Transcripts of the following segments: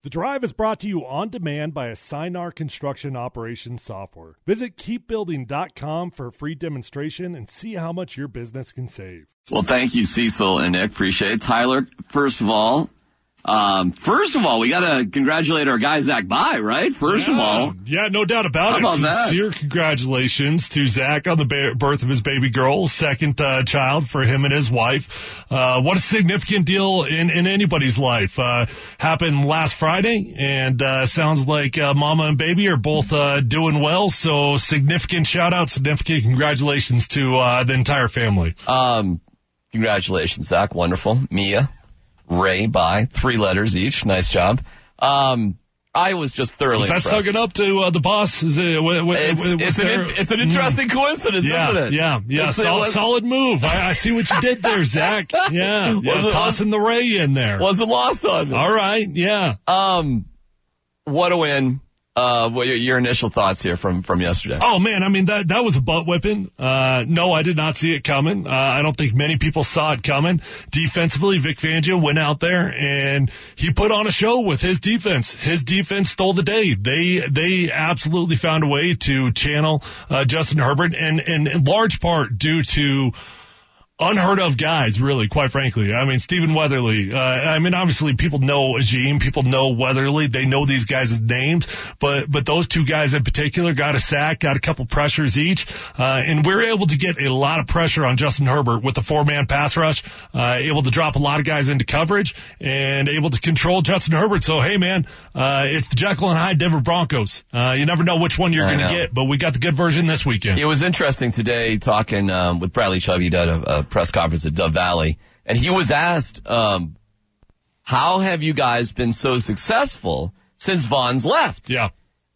The Drive is brought to you on demand by Assignar Construction Operations Software. Visit keepbuilding.com for a free demonstration and see how much your business can save. Well, thank you, Cecil and Nick. Appreciate it. Tyler, first of all, we got to congratulate our guy, Zach Bye, right? First of all. Yeah, no doubt about it. Sincere congratulations to Zach on the birth of his baby girl, second child for him and his wife. What a significant deal in anybody's life. Happened last Friday, and sounds like mama and baby are both doing well. So significant shout-out, significant congratulations to the entire family. Congratulations, Zach. Wonderful. Mia. Ray Bye, 3 letters each. Nice job. I was just thoroughly impressed. That's sucking up to the boss. It's an interesting coincidence, isn't it? Yeah. Solid move. I see what you did there, Zach. Yeah. Tossing the Ray in there. Wasn't lost on me. All right. Yeah. What a win. What your initial thoughts here from yesterday? Oh man, I mean that was a butt whipping. No, I did not see it coming. I don't think many people saw it coming. Defensively, Vic Fangio went out there and he put on a show with his defense. His defense stole the day. They absolutely found a way to channel Justin Herbert, and in large part due to unheard of guys, really, quite frankly. I mean, Stephen Weatherly. Obviously people know Ajim, people know Weatherly, they know these guys' names, but those two guys in particular got a sack, got a couple pressures each, and we're able to get a lot of pressure on Justin Herbert with the 4-man pass rush, able to drop a lot of guys into coverage, and able to control Justin Herbert. So, hey man, it's the Jekyll and Hyde Denver Broncos. You never know which one you're going to get, but we got the good version this weekend. It was interesting today talking with Bradley Chubb. He did a press conference at Dove Valley, and he was asked, how have you guys been so successful since Vaughn's left? Yeah.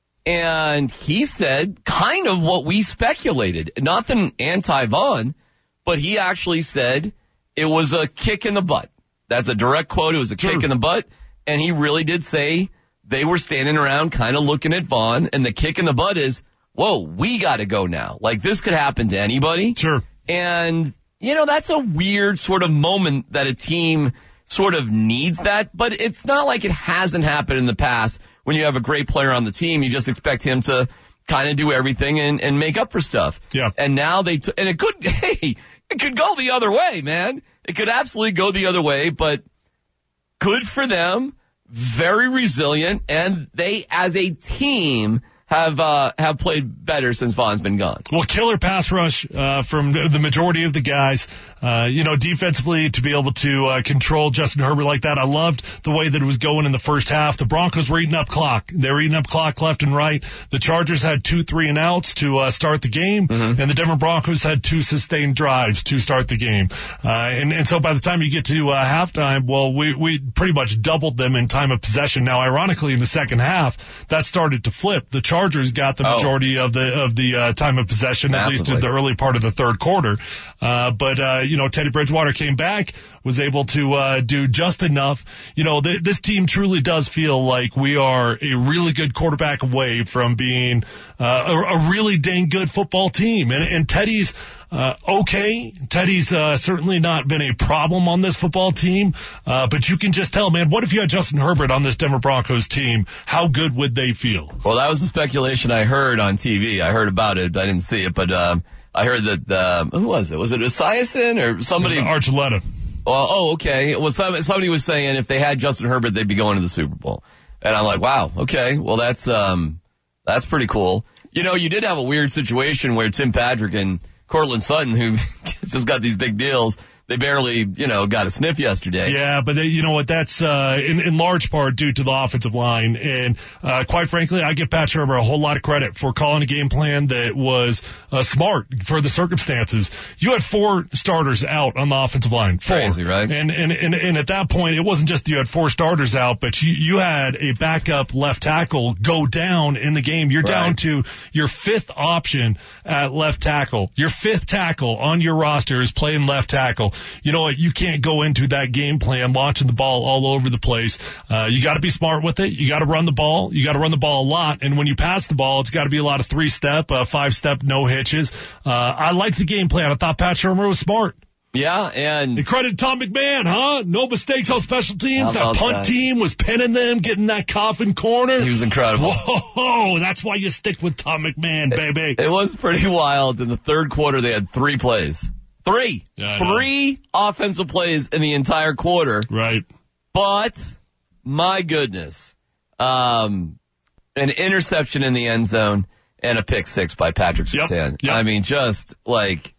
And he said kind of what we speculated. Nothing anti-Vaughn, but he actually said it was a kick in the butt. That's a direct quote. It was a kick in the butt. And he really did say they were standing around kind of looking at Vaughn, and the kick in the butt is, whoa, we got to go now. Like, this could happen to anybody. Sure. And that's a weird sort of moment that a team sort of needs that, but it's not like it hasn't happened in the past. When you have a great player on the team, you just expect him to kind of do everything and make up for stuff. Yeah. And now it could go the other way, man. It could absolutely go the other way, but good for them. Very resilient, and they, as a team, have played better since Vaughn's been gone. Well, killer pass rush from the majority of the guys. Defensively, to be able to control Justin Herbert like that. I loved the way that it was going in the first half. The Broncos were eating up clock. They were eating up clock left and right. The Chargers had 2 3-and-outs to start the game, and the Denver Broncos had 2 sustained drives to start the game. And so by the time you get to halftime, well, we pretty much doubled them in time of possession. Now, ironically, in the second half, that started to flip. The Chargers got the majority of the time of possession, Massively. at least in the early part of the third quarter. But Teddy Bridgewater came back, was able to do just enough. This team truly does feel like we are a really good quarterback away from being a really dang good football team. And Teddy's okay. Teddy's certainly not been a problem on this football team, but you can just tell, man, what if you had Justin Herbert on this Denver Broncos team? How good would they feel? Well, that was the speculation I heard on TV. I heard about it, but I didn't see it. But I heard that who was it? Was it Esiason or somebody? Archuleta. Well, okay. Well, somebody was saying if they had Justin Herbert, they'd be going to the Super Bowl. And I'm like, wow, okay. Well, that's pretty cool. You did have a weird situation where Tim Patrick and Cortland Sutton, who just got these big deals, they barely, got a sniff yesterday. Yeah, but that's in large part due to the offensive line. And quite frankly, I give Pat Shurmur a whole lot of credit for calling a game plan that was smart for the circumstances. You had 4 starters out on the offensive line. 4. Crazy, right? And at that point, it wasn't just you had 4 starters out, but you had a backup left tackle go down in the game. You're down to your 5th option at left tackle. Your 5th tackle on your roster is playing left tackle. You know what? You can't go into that game plan launching the ball all over the place. You got to be smart with it. You got to run the ball. You got to run the ball a lot. And when you pass the ball, it's got to be a lot of 3-step, 5-step, no hitches. I liked the game plan. I thought Pat Shurmur was smart. Yeah, and they credit Tom McMahon, huh? No mistakes on special teams. How about That punt that? team was pinning them, getting that coffin corner. he was incredible. Whoa, that's why you stick with Tom McMahon, baby. It was pretty wild. In the third quarter, they had 3 plays. 3. Yeah, I know. 3 offensive plays in the entire quarter. Right. But, my goodness, an interception in the end zone and a pick 6 by Patrick Surtain. Yep. I mean, just like,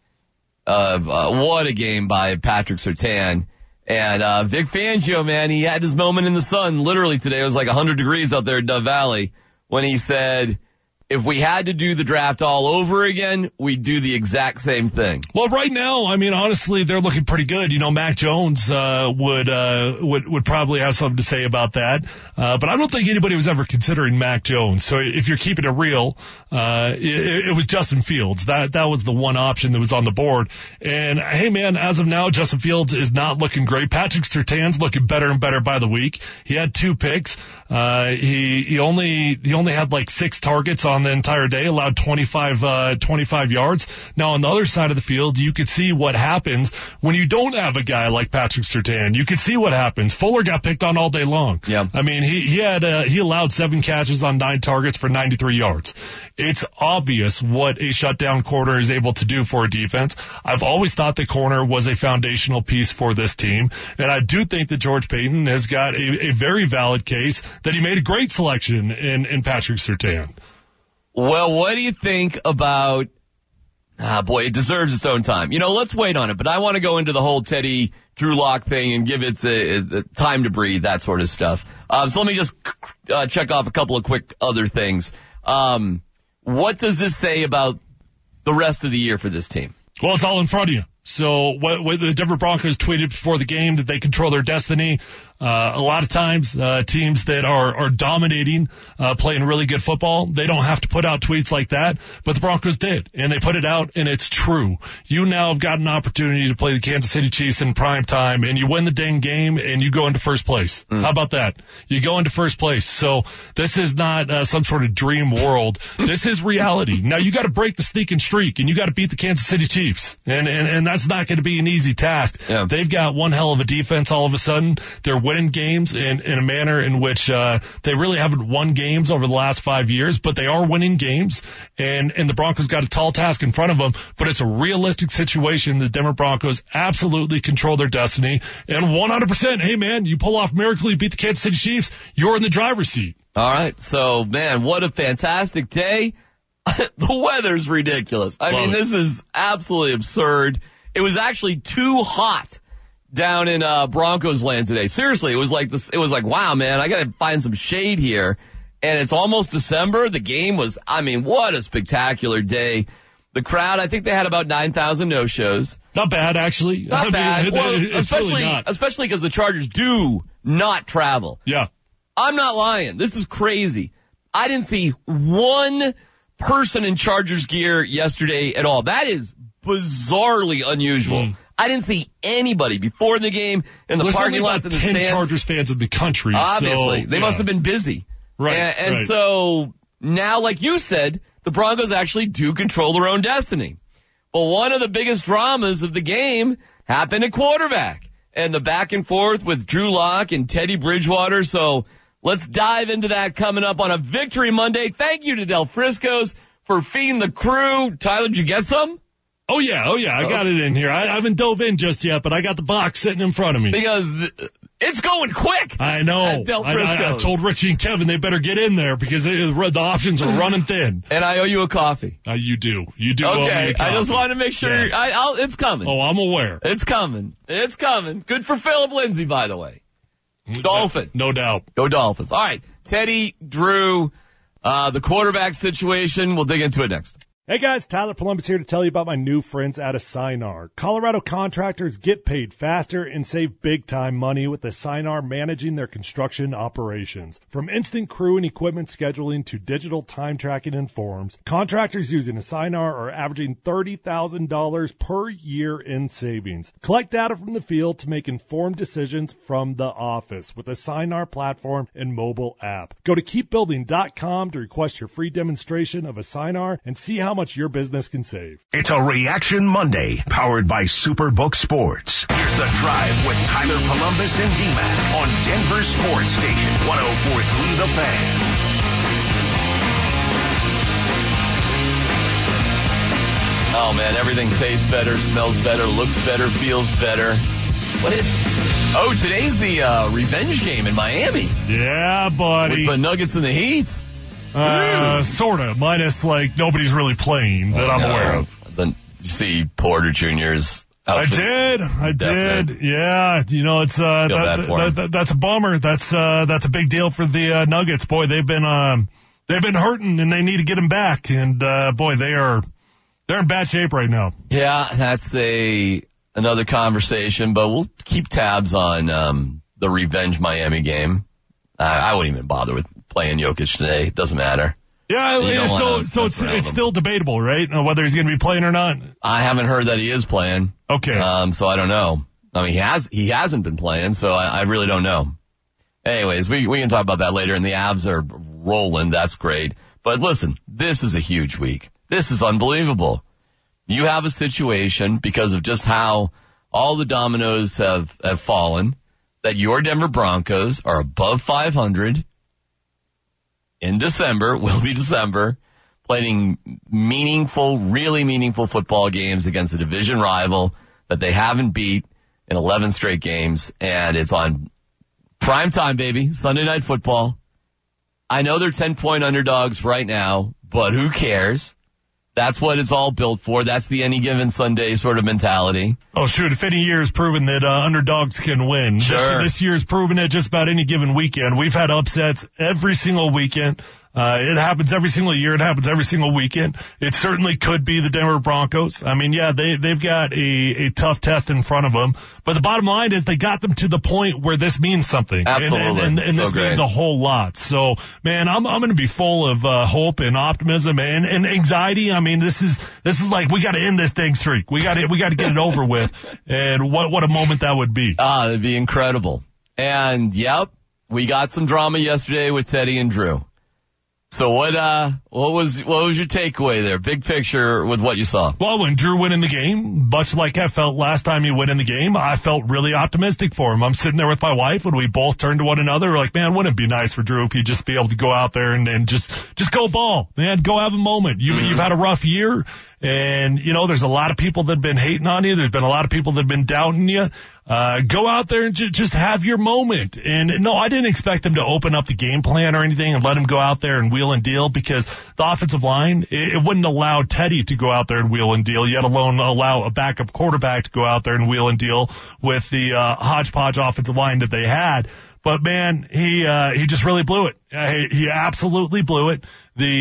what a game by Patrick Surtain. And Vic Fangio, man, he had his moment in the sun. Literally today, it was like 100 degrees out there in Dove Valley when he said, if we had to do the draft all over again, we'd do the exact same thing. Well, right now, I mean, honestly, they're looking pretty good. You know, Mac Jones would probably have something to say about that. But I don't think anybody was ever considering Mac Jones. So if you're keeping it real, it was Justin Fields. That was the one option that was on the board. And hey, man, as of now, Justin Fields is not looking great. Patrick Surtain's looking better and better by the week. He had 2 picks. He only had like 6 targets on the entire day, allowed 25 yards. Now on the other side of the field, you could see what happens when you don't have a guy like Patrick Surtain. You could see what happens. Fuller got picked on all day long. Yeah. I mean, he allowed 7 catches on 9 targets for 93 yards. It's obvious what a shutdown corner is able to do for a defense. I've always thought the corner was a foundational piece for this team, and I do think that George Payton has got a very valid case that he made a great selection in Patrick Surtain. Well, what do you think about, it deserves its own time. You know, let's wait on it, but I want to go into the whole Teddy Drew Lock thing and give it a time to breathe, that sort of stuff. So let me just check off a couple of quick other things. What does this say about the rest of the year for this team? Well, it's all in front of you. So what the Denver Broncos tweeted before the game that they control their destiny. A lot of times, teams that are dominating, playing really good football, they don't have to put out tweets like that, but the Broncos did, and they put it out, and it's true. You now have got an opportunity to play the Kansas City Chiefs in prime time, and you win the dang game, and you go into first place. How about that? You go into first place. So this is not some sort of dream world. This is reality. Now you got to break the sneaking streak, and you got to beat the Kansas City Chiefs, and that's not going to be an easy task. Yeah. They've got one hell of a defense all of a sudden. They're winning games in a manner in which they really haven't won games over the last 5 years, but they are winning games, and the Broncos got a tall task in front of them, but it's a realistic situation. The Denver Broncos absolutely control their destiny, and 100%, hey man, you pull off a miracle, you beat the Kansas City Chiefs, you're in the driver's seat. All right, so man, what a fantastic day. The weather's ridiculous. I mean, this is absolutely absurd. It was actually too hot down in Broncos land today. Seriously, it was like this. It was like, wow, man, I got to find some shade here. And it's almost December. The game was, I mean, what a spectacular day. The crowd, I think they had about 9,000 no-shows. Not bad, actually. Not bad. Well, it's really not. Especially because the Chargers do not travel. Yeah. I'm not lying. This is crazy. I didn't see one person in Chargers gear yesterday at all. That is bizarrely unusual. I didn't see anybody before the game in the parking lots in the stands. There's only about 10 Chargers fans in the country. Obviously. So, they must have been busy. Right. And so now, like you said, the Broncos actually do control their own destiny. But one of the biggest dramas of the game happened at quarterback and the back and forth with Drew Lock and Teddy Bridgewater. So let's dive into that coming up on a Victory Monday. Thank you to Del Frisco's for feeding the crew. Tyler, did you get some? Oh yeah. I got it in here. I haven't dove in just yet, but I got the box sitting in front of me. Because it's going quick. I know. I told Richie and Kevin they better get in there because the options are running thin. And I owe you a coffee. You do. You do owe me Okay, a coffee. I just wanted to make sure. Yes. It's coming. Oh, I'm aware. It's coming. It's coming. Good for Philip Lindsay, by the way. Dolphin. No doubt. Go Dolphins. All right. Teddy, Drew, the quarterback situation. We'll dig into it next. Hey guys, Tyler Columbus here to tell you about my new friends at Assignar. Colorado contractors get paid faster and save big time money with Assignar managing their construction operations. From instant crew and equipment scheduling to digital time tracking and forms, contractors using Assignar are averaging $30,000 per year in savings. Collect data from the field to make informed decisions from the office with Assignar platform and mobile app. Go to keepbuilding.com to request your free demonstration of Assignar and see how much your business can save. It's a Reaction Monday, powered by Superbook Sports. Here's The Drive with Tyler Columbus and D-Mac on Denver Sports Station 104.3 The Fan. Oh, man, everything tastes better, smells better, looks better, feels better. What is... Oh, today's the revenge game in Miami. Yeah, buddy. With the Nuggets and the Heat. Sort of, minus, nobody's really playing that I'm aware of. You see Porter Jr.'s outfit. I did. Yeah, it's that's a bummer. That's a big deal for the Nuggets. Boy, they've been hurting, and they need to get him back. And boy, they're in bad shape right now. Yeah, that's another conversation, but we'll keep tabs on the revenge Miami game. I wouldn't even bother with playing Jokic today. It doesn't matter. Yeah, so it's still debatable, right? Whether he's going to be playing or not. I haven't heard that he is playing. Okay. So I don't know. I mean, he hasn't been playing, so I really don't know. Anyways, we can talk about that later, and the Avs are rolling. That's great. But listen, this is a huge week. This is unbelievable. You have a situation because of just how all the dominoes have fallen that your Denver Broncos are above 500 in December, will be December, playing really meaningful football games against a division rival that they haven't beat in 11 straight games, and it's on prime time, baby, Sunday Night Football. I know they're 10-point underdogs right now, but who cares? That's what it's all built for. That's the any given Sunday sort of mentality. Oh, shoot. If any year has proven that underdogs can win. Sure. This year's proven it just about any given weekend. We've had upsets every single weekend. It happens every single year. It happens every single weekend. It certainly could be the Denver Broncos. I mean, yeah, they've got a tough test in front of them. But the bottom line is they got them to the point where this means something. Absolutely. And this means a whole lot. So, man, I'm going to be full of hope and optimism and anxiety. I mean, this is like we got to end this dang streak. We got to get it over with. And what a moment that would be. It'd be incredible. And yep, we got some drama yesterday with Teddy and Drew. So what was your takeaway there? Big picture with what you saw. Well, when Drew went in the game, much like I felt last time he went in the game, I felt really optimistic for him. I'm sitting there with my wife and we both turned to one another. We're like, man, wouldn't it be nice for Drew if he'd just be able to go out there and just go ball, man, go have a moment. You've had a rough year. And, there's a lot of people that have been hating on you. There's been a lot of people that have been doubting you. Go out there and just have your moment. And no, I didn't expect them to open up the game plan or anything and let him go out there and wheel and deal because the offensive line, it wouldn't allow Teddy to go out there and wheel and deal, yet alone allow a backup quarterback to go out there and wheel and deal with the hodgepodge offensive line that they had. But man, he just really blew it. He absolutely blew it.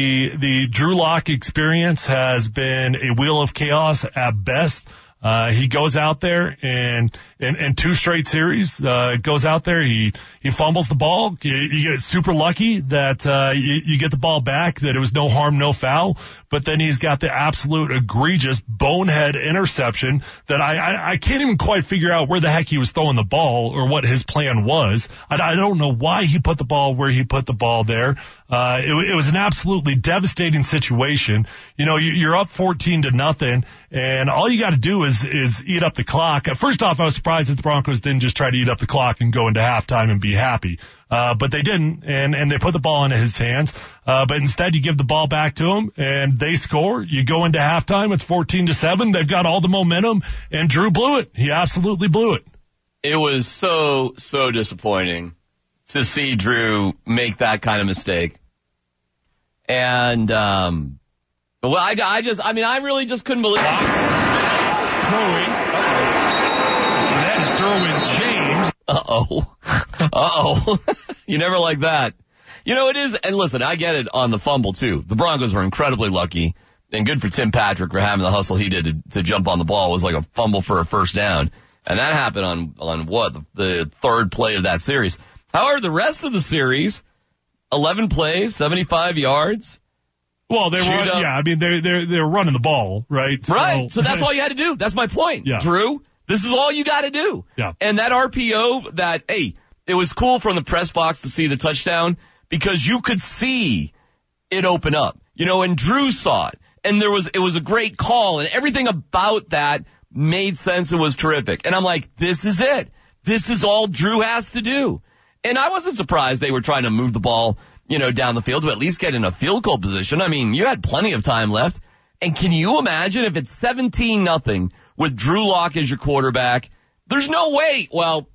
The Drew Lock experience has been a wheel of chaos at best. He goes out there and in two straight series, goes out there, he fumbles the ball. You get super lucky that, you get the ball back, that it was no harm, no foul. But then he's got the absolute egregious bonehead interception that I can't even quite figure out where the heck he was throwing the ball or what his plan was. I don't know why he put the ball where he put the ball there. It was an absolutely devastating situation. You're up 14-0 and all you got to do is eat up the clock. First off, I was surprised that the Broncos didn't just try to eat up the clock and go into halftime and be happy. But they didn't, and they put the ball into his hands. But instead you give the ball back to him and they score. You go into halftime, it's 14-7. They've got all the momentum and Drew blew it. He absolutely blew it. It was so disappointing to see Drew make that kind of mistake. And, I really just couldn't believe it. Throwing. That's Derwin James. Uh-oh. You never like that. It is, and listen, I get it on the fumble too. The Broncos were incredibly lucky, and good for Tim Patrick for having the hustle he did to jump on the ball. It was like a fumble for a first down. And that happened on what? The third play of that series. However, the rest of the series, 11 plays, 75 yards. Well, they're running the ball, right? Right. So that's all you had to do. That's my point. Yeah. Drew, this is all you got to do. Yeah. And that RPO it was cool from the press box to see the touchdown because you could see it open up, and Drew saw it. And it was a great call, and everything about that made sense and was terrific. And I'm like, this is it. This is all Drew has to do. And I wasn't surprised they were trying to move the ball, down the field to at least get in a field goal position. I mean, you had plenty of time left. And can you imagine if it's 17-0 with Drew Lock as your quarterback? There's no way. Well,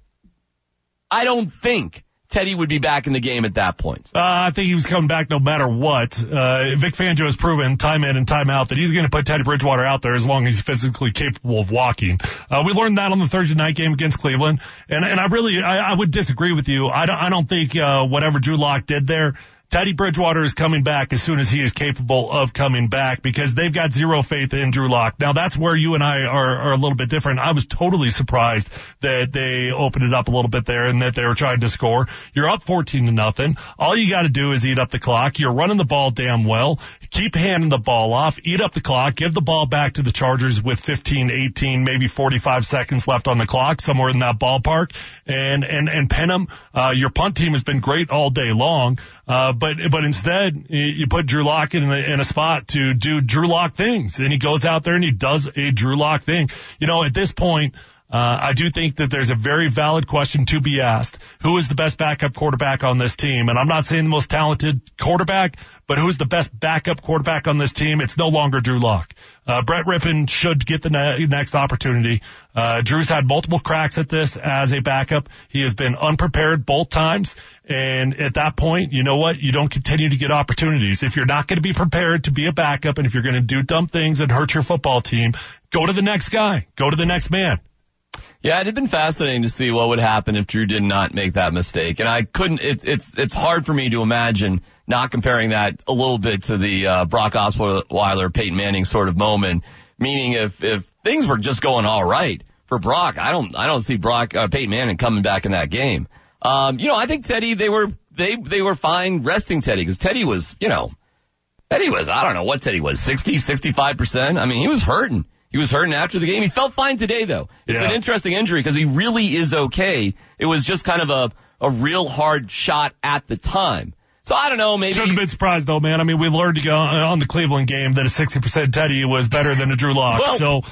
I don't think Teddy would be back in the game at that point. I think he was coming back no matter what. Vic Fangio has proven time in and time out that he's going to put Teddy Bridgewater out there as long as he's physically capable of walking. We learned that on the Thursday night game against Cleveland. And I would disagree with you. I don't think, whatever Drew Lock did there, Teddy Bridgewater is coming back as soon as he is capable of coming back because they've got zero faith in Drew Lock. Now that's where you and I are a little bit different. I was totally surprised that they opened it up a little bit there and that they were trying to score. You're up 14-0. All you got to do is eat up the clock. You're running the ball damn well. Keep handing the ball off. Eat up the clock. Give the ball back to the Chargers with 15, 18, maybe 45 seconds left on the clock, somewhere in that ballpark, and pin them. Your punt team has been great all day long. But instead, you put Drew Lock in a spot to do Drew Lock things, and he goes out there and he does a Drew Lock thing. At this point, I do think that there's a very valid question to be asked. Who is the best backup quarterback on this team? And I'm not saying the most talented quarterback, but who is the best backup quarterback on this team? It's no longer Drew Lock. Brett Rippon should get the next opportunity. Drew's had multiple cracks at this as a backup. He has been unprepared both times. And at that point, you know what? You don't continue to get opportunities. If you're not going to be prepared to be a backup and if you're going to do dumb things and hurt your football team, go to the next guy. Go to the next man. Yeah, it had been fascinating to see what would happen if Drew did not make that mistake. And I couldn't, it's hard for me to imagine not comparing that a little bit to the Brock Osweiler, Peyton Manning sort of moment. Meaning if things were just going all right for Brock, I don't see Peyton Manning coming back in that game. I think Teddy, they were fine resting Teddy because Teddy was, I don't know what Teddy was, 60, 65%. I mean, he was hurting. He was hurting after the game. He felt fine today, though. It's an interesting injury because he really is okay. It was just kind of a real hard shot at the time. So I don't know, maybe. Shouldn't have been surprised though, man. I mean, we learned to go on the Cleveland game that a 60% Teddy was better than a Drew Lock. Well,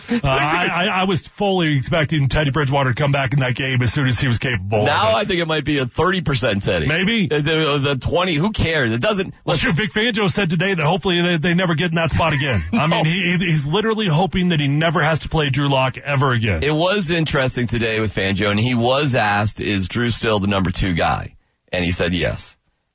I was fully expecting Teddy Bridgewater to come back in that game as soon as he was capable. Now I think it might be a 30% Teddy. Maybe. The 20, who cares? It doesn't. Well, sure, Vic Fangio said today that hopefully they never get in that spot again. I mean, he's literally hoping that he never has to play Drew Lock ever again. It was interesting today with Fangio, and he was asked, is Drew still the number 2 guy? And he said yes.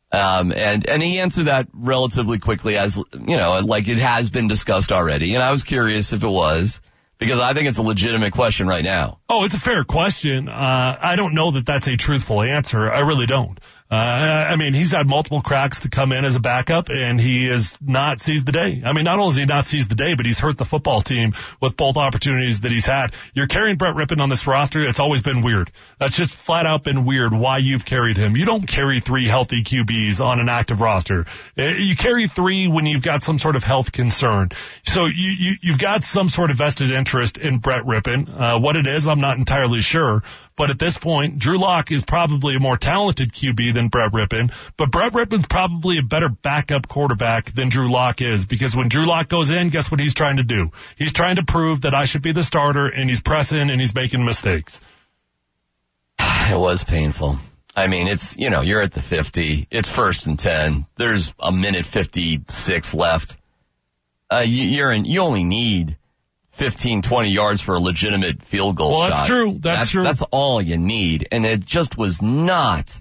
And he answered that relatively quickly as, like it has been discussed already. And I was curious if it was, because I think it's a legitimate question right now. Oh, it's a fair question. I don't know that that's a truthful answer. I really don't. I mean, he's had multiple cracks to come in as a backup, and he has not seized the day. I mean, not only has he not seized the day, but he's hurt the football team with both opportunities that he's had. You're carrying Brett Rippon on this roster. It's always been weird. That's just flat out been weird why you've carried him. You don't carry 3 healthy QBs on an active roster. You carry 3 when you've got some sort of health concern. So you've got some sort of vested interest in Brett Rippon. What it is, I'm not entirely sure. But at this point, Drew Lock is probably a more talented QB than Brett Rippon, but Brett Rippon's probably a better backup quarterback than Drew Lock is, because when Drew Lock goes in, guess what he's trying to do? He's trying to prove that I should be the starter, and he's pressing and he's making mistakes. It was painful. I mean, it's, you're at the 50. It's 1st and 10. There's a minute 56 left. You only need 15, 20 yards for a legitimate field goal shot. Well, that's true. That's true. That's all you need. And it just was not.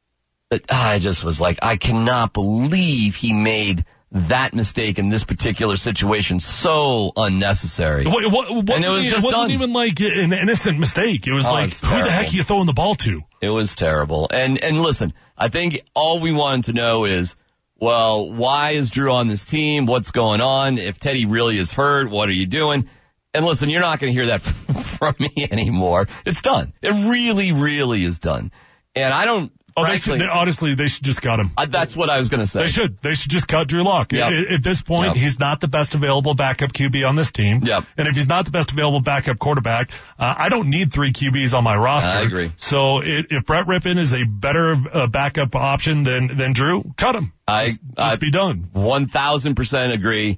I just was like, I cannot believe he made that mistake in this particular situation so unnecessary. And it wasn't even like an innocent mistake. It was who the heck are you throwing the ball to? It was terrible. And listen, I think all we wanted to know is, well, why is Drew on this team? What's going on? If Teddy really is hurt, what are you doing? And listen, you're not going to hear that from me anymore. It's done. It really, really is done. And I don't. Honestly, they should just cut him. That's what I was going to say. They should just cut Drew Lock. Yep. At this point, he's not the best available backup QB on this team. Yep. And if he's not the best available backup quarterback, I don't need 3 QBs on my roster. I agree. So if Brett Rippon is a better backup option than Drew, cut him. Just be done. 1,000% agree.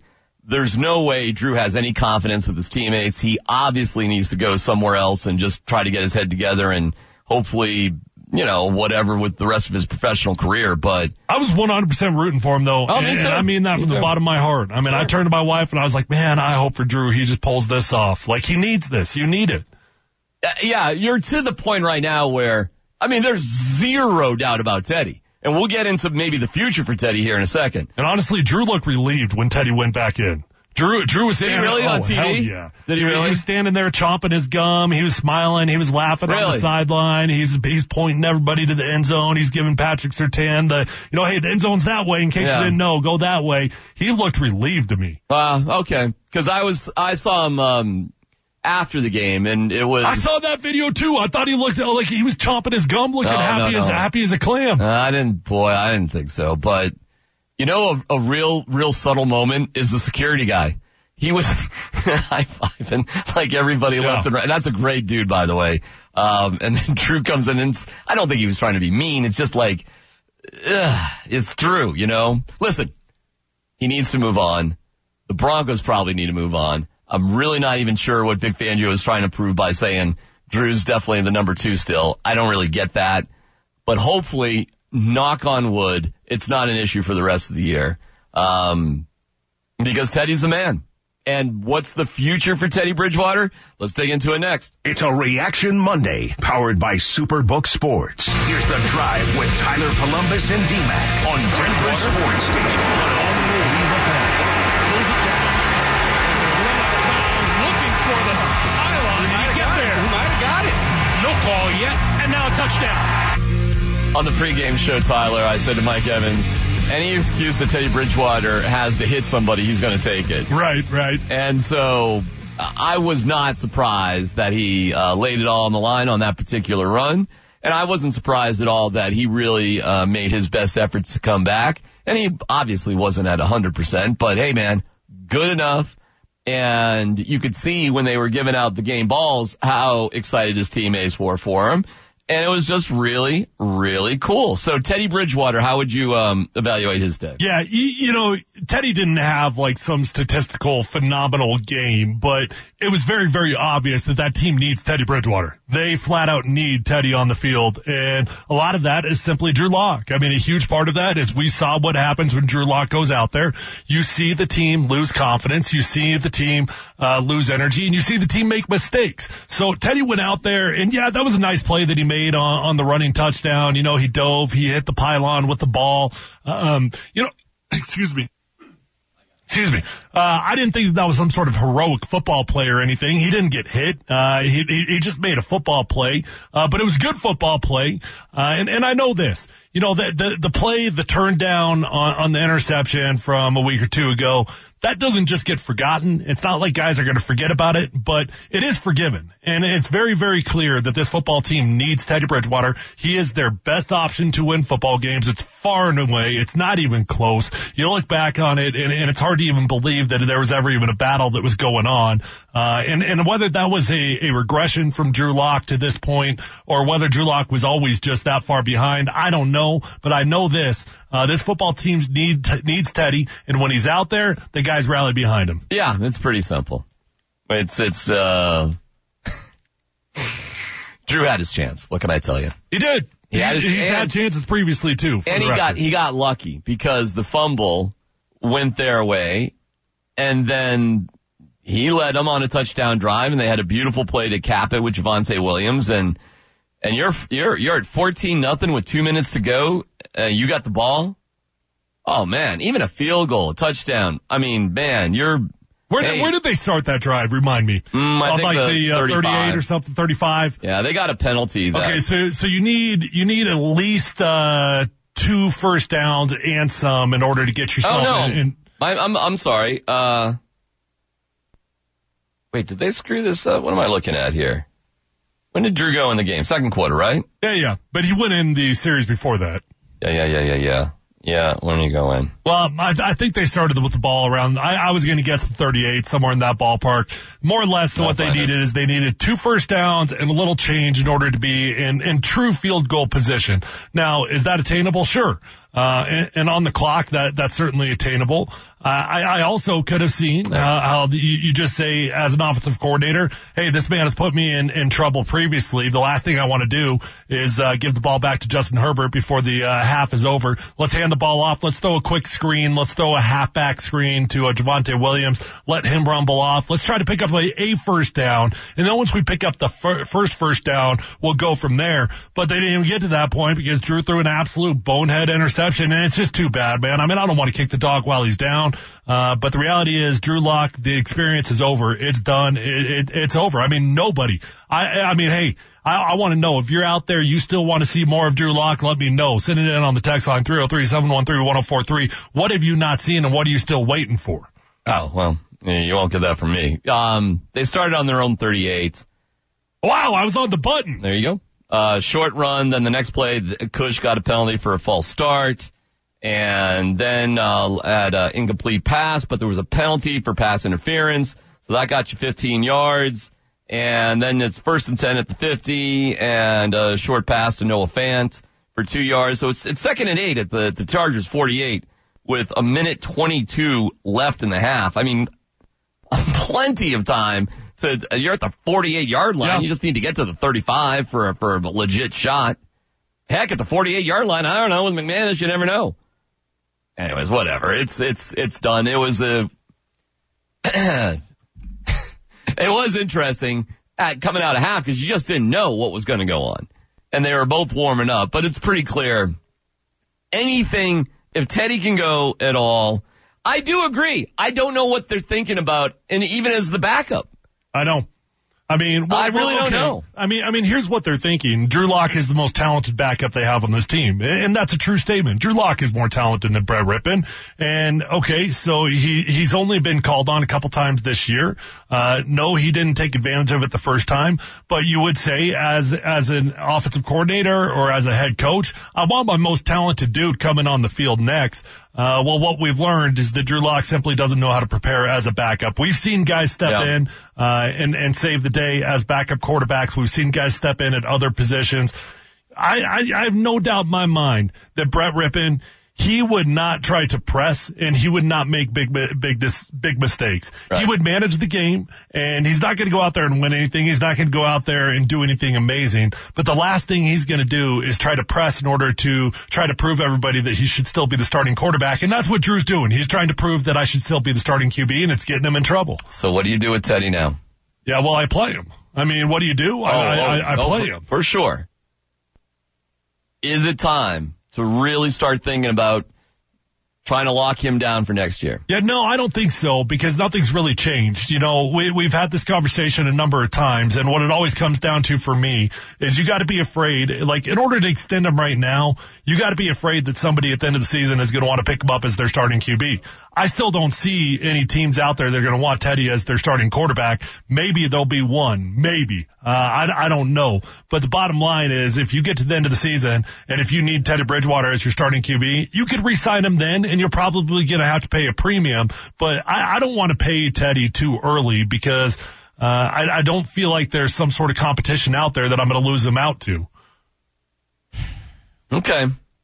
there's no way Drew has any confidence with his teammates. He obviously needs to go somewhere else and just try to get his head together and hopefully, whatever with the rest of his professional career. But I was 100% rooting for him, though. Oh, and I mean that from the bottom of my heart. I mean, I turned to my wife and I was like, man, I hope for Drew he just pulls this off. Like, he needs this. You need it. Yeah, you're to the point right now where, there's zero doubt about Teddy. And we'll get into maybe the future for Teddy here in a second. And honestly, Drew looked relieved when Teddy went back in. Drew was standing. Did he really on TV? Hell yeah. Did he really? He was standing there chomping his gum. He was smiling. He was laughing on the sideline. He's pointing everybody to the end zone. He's giving Patrick Surtain hey, the end zone's that way in case you didn't know. Go that way. He looked relieved to me. Okay. Cause I saw him, after the game, and it was... I saw that video, too. I thought he looked like he was chomping his gum, looking happy as a clam. I didn't think so. But, a real subtle moment is the security guy. He was high-fiving like everybody left and right. That's a great dude, by the way. And then Drew comes in, and I don't think he was trying to be mean. It's just like, it's Drew, Listen, he needs to move on. The Broncos probably need to move on. I'm really not even sure what Vic Fangio is trying to prove by saying Drew's definitely the number 2 still. I don't really get that. But hopefully, knock on wood, it's not an issue for the rest of the year. Because Teddy's the man. And what's the future for Teddy Bridgewater? Let's dig into it next. It's a Reaction Monday, powered by Superbook Sports. Here's The Drive with Tyler Columbus and D-Mac on Denver Sports Station. Call yet, and now a touchdown. On the pregame show, Tyler, I said to Mike Evans, any excuse that Teddy Bridgewater has to hit somebody, he's going to take it. Right. And so I was not surprised that he laid it all on the line on that particular run. And I wasn't surprised at all that he really made his best efforts to come back. And he obviously wasn't at 100%, but hey, man, good enough. And you could see when they were giving out the game balls how excited his teammates were for him. And it was just really, really cool. So Teddy Bridgewater, how would you evaluate his day? Yeah, Teddy didn't have like some statistical phenomenal game, but it was very, very obvious that team needs Teddy Bridgewater. They flat out need Teddy on the field, and a lot of that is simply Drew Lock. A huge part of that is we saw what happens when Drew Lock goes out there. You see the team lose confidence, you see the team lose energy, and you see the team make mistakes. So Teddy went out there, and yeah, that was a nice play that he made on the running touchdown. He dove, he hit the pylon with the ball. Excuse me. I didn't think that was some sort of heroic football play or anything. He didn't get hit. He just made a football play. But it was good football play. And I know this. The play, the turn down on the interception from a week or two ago, that doesn't just get forgotten. It's not like guys are going to forget about it, but it is forgiven. And it's very, very clear that this football team needs Teddy Bridgewater. He is their best option to win football games. It's far and away. It's not even close. You look back on it, and it's hard to even believe that there was ever even a battle that was going on. And whether that was a regression from Drew Lock to this point, or whether Drew Lock was always just that far behind, I don't know. But I know this. This football team needs Teddy, and when he's out there, the guys rally behind him. Yeah, it's pretty simple. It's Drew had his chance. What can I tell you? He did. He's had chances previously too. And he got lucky because the fumble went their way, and then he led them on a touchdown drive, and they had a beautiful play to cap it with Javonte Williams, and you're at 14-0 with 2 minutes to go. You got the ball. Oh man, even a field goal, a touchdown. Man, Where did they start that drive? Remind me. I think the 38 or something, 35. Yeah, they got a penalty. Okay, so you need at least 2 first downs and some in order to get yourself. Oh no, I'm sorry. Wait, did they screw this up? What am I looking at here? When did Drew go in the game? Second quarter, right? Yeah. But he went in the series before that. Yeah. Yeah, when did he go in? Well, I think they started with the ball around, I was going to guess the 38, somewhere in that ballpark. More or less what they needed is they needed 2 first downs and a little change in order to be in true field goal position. Now, is that attainable? Sure. And on the clock, that's certainly attainable. I also could have seen how you just say as an offensive coordinator, hey, this man has put me in trouble previously. The last thing I want to do is give the ball back to Justin Herbert before the half is over. Let's hand the ball off. Let's throw a quick screen. Let's throw a halfback screen to Javonte Williams. Let him rumble off. Let's try to pick up a first down. And then once we pick up the first down, we'll go from there. But they didn't even get to that point because Drew threw an absolute bonehead interception, and it's just too bad, man. I mean, I don't want to kick the dog while he's down. But the reality is Drew Lock, the experience is over. It's done. It's over. I mean, nobody. I mean, hey, I want to know if you're out there, you still want to see more of Drew Lock, let me know. Send it in on the text line 303-713-1043. What have you not seen and what are you still waiting for? Oh, well, you won't get that from me. They started on their own 38. Wow, I was on the button. There you go. Short run, then the next play, Kush got a penalty for a false start. And then had an incomplete pass, but there was a penalty for pass interference. So that got you 15 yards. And then it's 1st and 10 at the 50 and a short pass to Noah Fant for 2 yards. So it's 2nd and 8 at the Chargers 48 with 1:22 left in the half. I mean, plenty of time. You're at the 48-yard line. Yeah. You just need to get to the 35 for a legit shot. Heck, at the 48-yard line, I don't know. With McManus, you never know. Anyways, whatever. It's done. It was it was interesting coming out of half because you just didn't know what was going to go on. And they were both warming up, but it's pretty clear anything, if Teddy can go at all, I do agree. I don't know what they're thinking about, and even as the backup. I know. I mean, I really don't know. I mean, here's what they're thinking. Drew Lock is the most talented backup they have on this team. And that's a true statement. Drew Lock is more talented than Brett Rippon. And okay, so he's only been called on a couple times this year. No, he didn't take advantage of it the first time, but you would say as an offensive coordinator or as a head coach, I want my most talented dude coming on the field next. Well, what we've learned is that Drew Lock simply doesn't know how to prepare as a backup. We've seen guys step in, and save the day as backup quarterbacks. We've seen guys step in at other positions. I have no doubt in my mind that Brett Rippon, he would not try to press and he would not make big mistakes. Right. He would manage the game and he's not going to go out there and win anything. He's not going to go out there and do anything amazing. But the last thing he's going to do is try to press in order to try to prove everybody that he should still be the starting quarterback. And that's what Drew's doing. He's trying to prove that I should still be the starting QB and it's getting him in trouble. So what do you do with Teddy now? Yeah, well, I play him. I mean, what do you do? I play him. For sure. Is it time to really start thinking about trying to lock him down for next year? Yeah, no, I don't think so because nothing's really changed. You know, we've had this conversation a number of times, and what it always comes down to for me is you got to be afraid, like in order to extend him right now, you got to be afraid that somebody at the end of the season is going to want to pick him up as their starting QB. I still don't see any teams out there that are going to want Teddy as their starting quarterback. Maybe there'll be one. Maybe. I don't know. But the bottom line is if you get to the end of the season and if you need Teddy Bridgewater as your starting QB, you could re-sign him then and you're probably going to have to pay a premium. But I don't want to pay Teddy too early because I don't feel like there's some sort of competition out there that I'm going to lose him out to. Okay.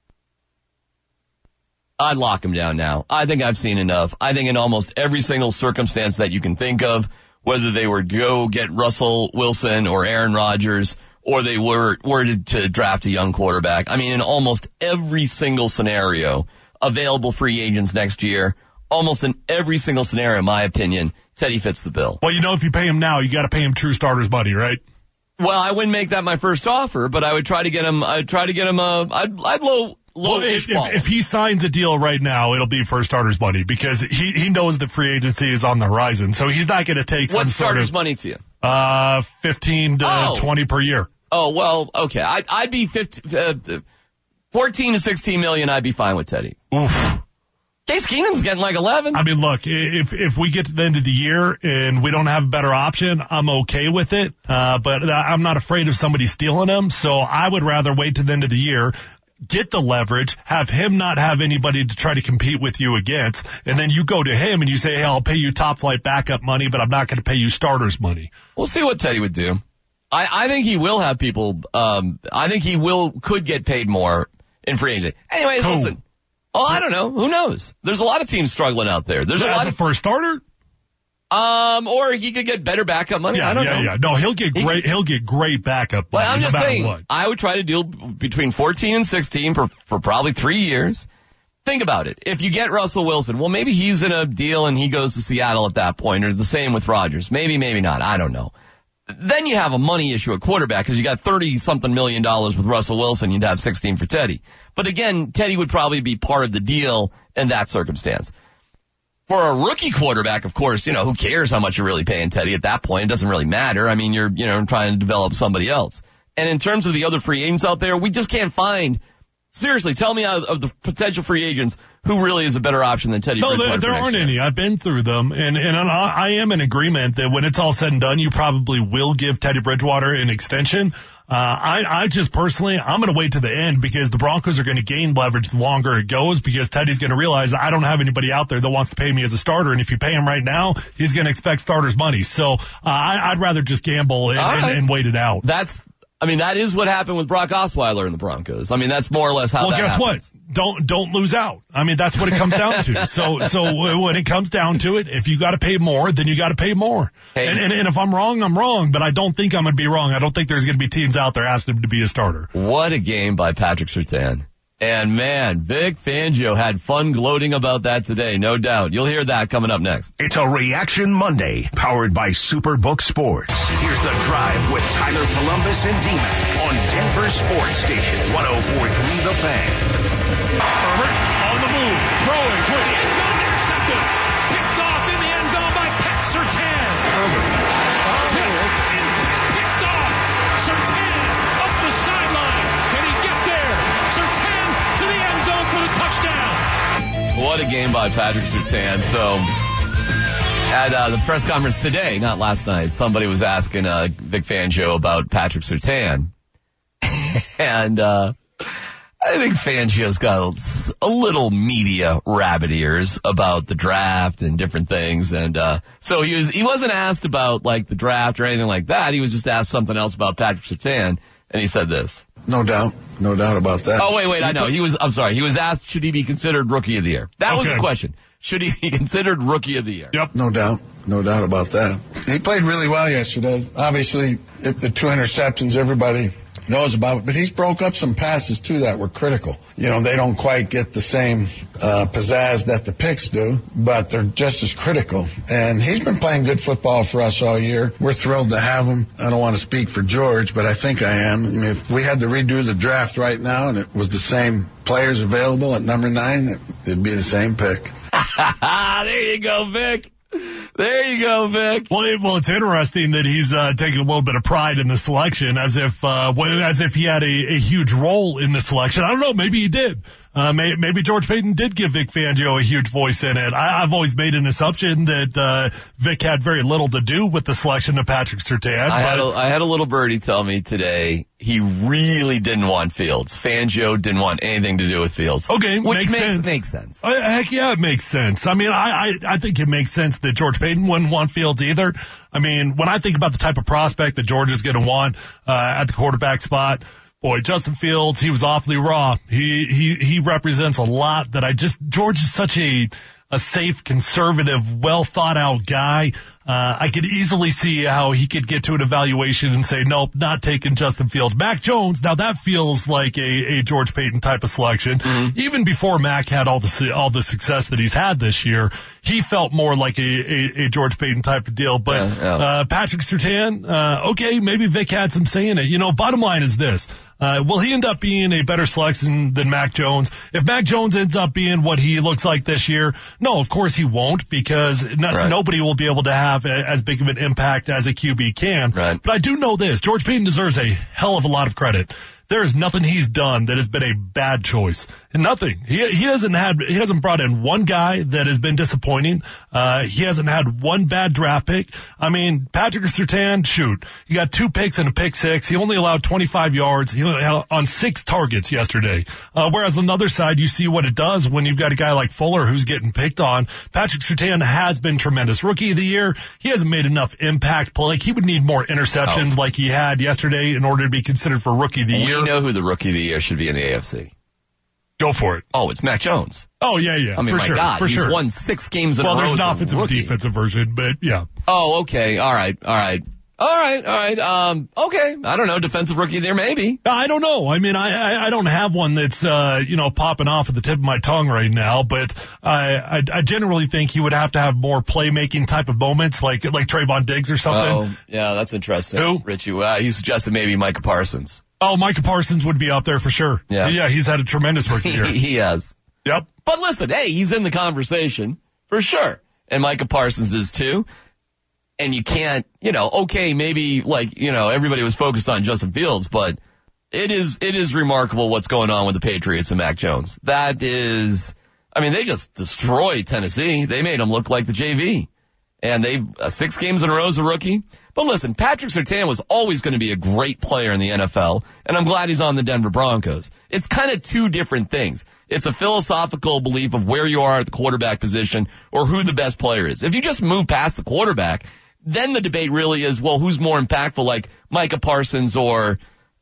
I'd lock him down now. I think I've seen enough. I think in almost every single circumstance that you can think of, whether they were to go get Russell Wilson or Aaron Rodgers, or they were to draft a young quarterback. I mean, in almost every single scenario, available free agents next year, almost in every single scenario, in my opinion, Teddy fits the bill. Well, you know, if you pay him now, you got to pay him true starters money, right? Well, I wouldn't make that my first offer, but I would try to get him. I'd low. Well, if he signs a deal right now, it'll be for starters money because he knows that free agency is on the horizon. So he's not going to take some sort of starters money to you? 15 to 20 per year. Oh, well, okay. I'd be 14 to 16 million. I'd be fine with Teddy. Oof. Case Keenum's getting like 11. I mean, look, if we get to the end of the year and we don't have a better option, I'm okay with it. But I'm not afraid of somebody stealing him. So I would rather wait to the end of the year, get the leverage, have him not have anybody to try to compete with you against, and then you go to him and you say, hey, I'll pay you top flight backup money, but I'm not going to pay you starters money. We'll see what Teddy would do. I think he will have people, I think he could get paid more in free agency. Anyways, Listen. Oh, I don't know. Who knows? There's a lot of teams struggling out there. There's a lot of first starter. Or he could get better backup money. I don't know. Yeah. No, he'll get great backup money. Well, I'm just saying, what. I would try to deal between 14 and 16 for probably 3 years. Think about it. If you get Russell Wilson, well, maybe he's in a deal and he goes to Seattle at that point, or the same with Rodgers. Maybe not. I don't know. Then you have a money issue at quarterback because you got $30-something million with Russell Wilson. You'd have 16 for Teddy. But again, Teddy would probably be part of the deal in that circumstance. For a rookie quarterback, of course, who cares how much you're really paying Teddy at that point? It doesn't really matter. I mean, you're, trying to develop somebody else. And in terms of the other free agents out there, we just can't find. Seriously, tell me of the potential free agents who really is a better option than Teddy Bridgewater. No, there aren't any. I've been through them, and I am in agreement that when it's all said and done, you probably will give Teddy Bridgewater an extension. I just personally, I'm going to wait to the end because the Broncos are going to gain leverage the longer it goes because Teddy's going to realize I don't have anybody out there that wants to pay me as a starter. And if you pay him right now, he's going to expect starters money. So, I'd rather just gamble and wait it out. That is what happened with Brock Osweiler in the Broncos. That's more or less how that happens. Well, guess what? Don't lose out. That's what it comes down to. So when it comes down to it, if you got to pay more, then you got to pay more. Hey. And if I'm wrong, I'm wrong, but I don't think I'm going to be wrong. I don't think there's going to be teams out there asking him to be a starter. What a game by Patrick Surtain. And man, Vic Fangio had fun gloating about that today, no doubt. You'll hear that coming up next. It's a Reaction Monday, powered by Superbook Sports. Here's The Drive with Tyler Columbus and D-Mac on Denver Sports Station 104.3 The Fan. Herbert on the move, throwing toward the end zone, intercepted. Picked off in the end zone by Pat Surtain. Herbert. Tipped and picked off. Surtain up the sideline. Can he get there? Surtain to the end zone for the touchdown. What a game by Patrick Surtain. So, at the press conference today, not last night, somebody was asking Vic Fangio about Patrick Surtain. And I think Fangio's got a little media rabbit ears about the draft and different things. And so he wasn't asked about like the draft or anything like that. He was just asked something else about Patrick Surtain, and he said this. No doubt about that. Oh, wait, I know. He was asked, should he be considered Rookie of the Year? That was the question. Should he be considered Rookie of the Year? Yep. No doubt about that. He played really well yesterday. Obviously, the 2 interceptions, everybody knows about it, but he's broke up some passes too that were critical. They don't quite get the same pizzazz that the picks do, but they're just as critical. And he's been playing good football for us all year. We're thrilled to have him. I don't want to speak for George, but I think I am. If we had to redo the draft right now and it was the same players available at number 9, it'd be the same pick. There you go, Vic. There you go, Vic. Well, it's interesting that he's taking a little bit of pride in the selection, as if he had a huge role in the selection. I don't know, maybe he did. Maybe George Paton did give Vic Fangio a huge voice in it. I've always made an assumption that Vic had very little to do with the selection of Patrick Surtain. I had a little birdie tell me today he really didn't want Fields. Fangio didn't want anything to do with Fields. Okay, which makes sense. Heck yeah, it makes sense. I think it makes sense that George Paton wouldn't want Fields either. When I think about the type of prospect that George is going to want at the quarterback spot, boy, Justin Fields, he was awfully raw. He represents a lot George is such a safe, conservative, well thought out guy. I could easily see how he could get to an evaluation and say, nope, not taking Justin Fields. Mac Jones, now that feels like a George Paton type of selection. Mm-hmm. Even before Mac had all the success that he's had this year, he felt more like a George Paton type of deal. But Patrick Surtain, okay, maybe Vic had some say in it. Bottom line is this. Will he end up being a better selection than Mac Jones? If Mac Jones ends up being what he looks like this year, no, of course he won't, because nobody will be able to have as big of an impact as a QB can. Right. But I do know this. George Paton deserves a hell of a lot of credit. There is nothing he's done that has been a bad choice. Nothing. He hasn't brought in one guy that has been disappointing. He hasn't had one bad draft pick. Patrick Surtain, he got 2 picks and a pick 6. He only allowed 25 yards. He only on 6 targets yesterday. Whereas on the other side, you see what it does when you've got a guy like Fuller who's getting picked on. Patrick Surtain has been tremendous. Rookie of the year, he hasn't made enough impact play. He would need more interceptions like he had yesterday in order to be considered for Rookie of the year. We know who the Rookie of the Year should be in the AFC. Go for it. Oh, it's Mac Jones. Oh, yeah. I mean, for my sure, God, for he's sure. won 6 games in a row. Well, there's an as a offensive and rookie. defensive version, but yeah. Oh, okay. All right. Okay. I don't know. Defensive rookie there, maybe. I don't know. I mean, I don't have one that's, popping off at the tip of my tongue right now, but I generally think he would have to have more playmaking type of moments, like Trayvon Diggs or something. Oh, yeah, that's interesting. Who? Richie. He suggested maybe Micah Parsons. Oh, Micah Parsons would be up there for sure. Yeah. He's had a tremendous rookie year. He has. Yep. But listen, hey, he's in the conversation for sure. And Micah Parsons is too. And you can't, okay, maybe everybody was focused on Justin Fields, but it is remarkable what's going on with the Patriots and Mac Jones. That is, they just destroyed Tennessee. They made them look like the JV. And they 6 games in a row as a rookie. But listen, Patrick Surtain was always going to be a great player in the NFL, and I'm glad he's on the Denver Broncos. It's kind of 2 different things. It's a philosophical belief of where you are at the quarterback position or who the best player is. If you just move past the quarterback, then the debate really is, well, who's more impactful, like Micah Parsons or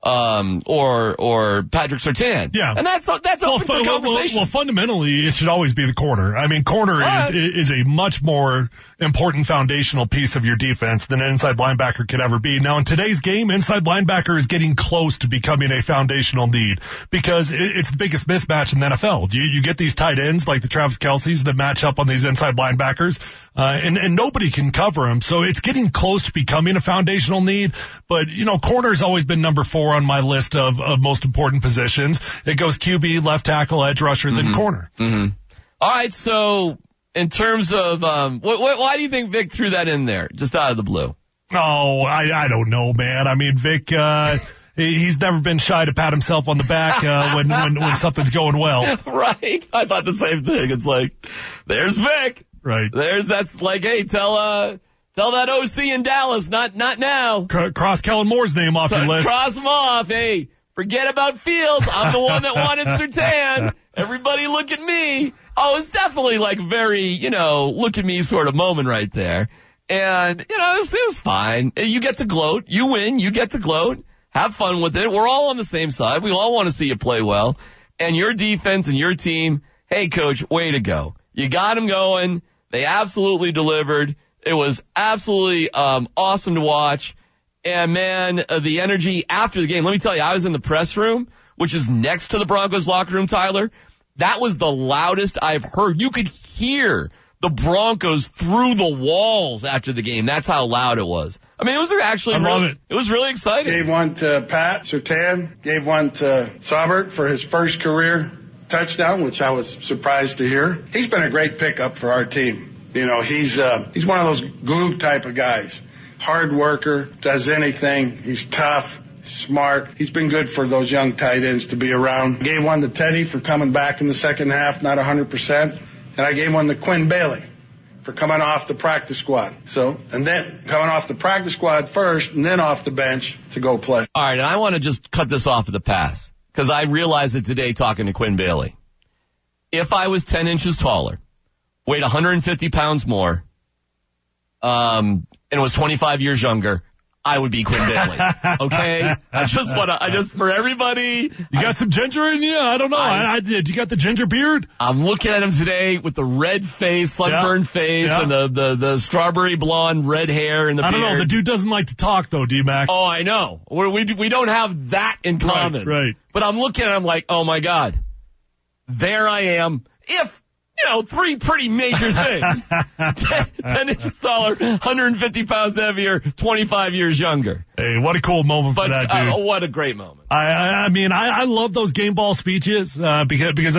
Patrick Surtain. Yeah. And that's open for conversation. Well, fundamentally, it should always be the corner. Corner is a much more important foundational piece of your defense than an inside linebacker could ever be. Now, in today's game, inside linebacker is getting close to becoming a foundational need because it's the biggest mismatch in the NFL. You get these tight ends like the Travis Kelce's that match up on these inside linebackers, and nobody can cover them. So it's getting close to becoming a foundational need. But, corner's always been number 4 on my list of most important positions. It goes QB, left tackle, edge rusher, then corner. Mm-hmm. All right, so in terms of why do you think Vic threw that in there, just out of the blue? Oh, I don't know, man. Vic, he's never been shy to pat himself on the back when something's going well. Right. I thought the same thing. It's like, there's Vic. Right. That's like, hey, tell that OC in Dallas, not now. Cross Kellen Moore's name off your list. Cross him off. Hey, forget about Fields. I'm the one that wanted Surtain. Everybody look at me. Oh, it's definitely like very, look at me sort of moment right there. And, it was fine. You get to gloat. You win. You get to gloat. Have fun with it. We're all on the same side. We all want to see you play well. And your defense and your team, hey, coach, way to go. You got them going. They absolutely delivered. It was absolutely awesome to watch. And, man, the energy after the game. Let me tell you, I was in the press room, which is next to the Broncos locker room, Tyler. That was the loudest I've heard. You could hear the Broncos through the walls after the game. That's how loud it was. It was actually it was really exciting. Gave one to Pat Surtain, gave one to Saubert for his first career touchdown, which I was surprised to hear. He's been a great pickup for our team. He's one of those glue type of guys. Hard worker, does anything. He's tough, smart. He's been good for those young tight ends to be around. Gave one to Teddy for coming back in the second half, not 100%. And I gave one to Quinn Bailey for coming off the practice squad. And then coming off the practice squad first and then off the bench to go play. All right, and I want to just cut this off at the pass because I realized it today talking to Quinn Bailey. If I was 10 inches taller, weighed 150 pounds more, and was 25 years younger, I would be Quinn Bailey. Okay? For everybody. You got some ginger in you? I don't know. Did you got the ginger beard? I'm looking at him today with the red face, sunburned face, and the strawberry blonde red hair and the beard. I don't know. The dude doesn't like to talk though, D-Mac. Oh, I know. We don't have that in common. Right. But I'm looking at him like, oh my God. There I am. If 3 pretty major things. 10 inches taller, 150 pounds heavier, 25 years younger. Hey, what a cool moment for that dude. What a great moment. I love those game ball speeches, because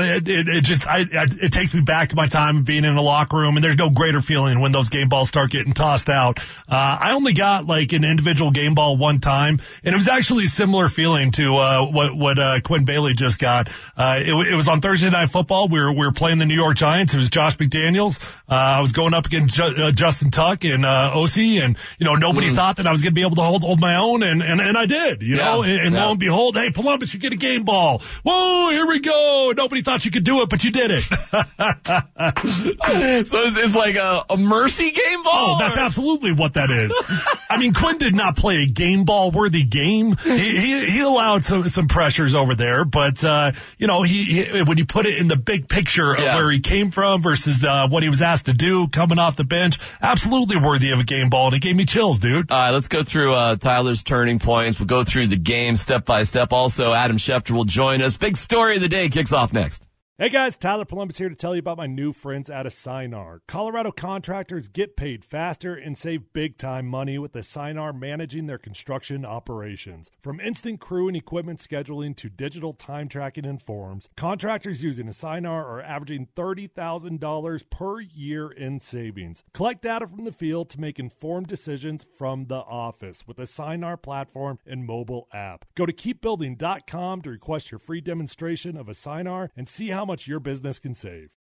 it takes me back to my time of being in the locker room, and there's no greater feeling when those game balls start getting tossed out. I only got like an individual game ball one time, and it was actually a similar feeling to, what Quinn Bailey just got. It was on Thursday Night Football. We were playing the New York Giants. It was Josh McDaniels. I was going up against Justin Tuck and OC, and nobody thought that I was going to be able to hold my own, and I did, you know, and lo and behold, hey, Columbus, you get a game ball. Whoa, here we go. Nobody thought you could do it, but you did it. So it's like a mercy game ball? Oh, that's absolutely what that is. I mean, Quinn did not play a game ball worthy game. He allowed some pressures over there, but, you know, he when you put it in the big picture of where he came from versus what he was asked to do coming off the bench, absolutely worthy of a game ball, and it gave me chills, dude. All right, let's go through Tyler's turning points. We'll go through the game step by step. Also, Adam Schefter will join us. Big story of the day kicks off next. Hey guys, Tyler Columbus here to tell you about my new friends at Assinar. Colorado contractors get paid faster and save big time money with Assinar managing their construction operations. From instant crew and equipment scheduling to digital time tracking and forms, contractors using Assinar are averaging $30,000 per year in savings. Collect data from the field to make informed decisions from the office with the Assinar platform and mobile app. Go to keepbuilding.com to request your free demonstration of Assinar and see how much your business can save.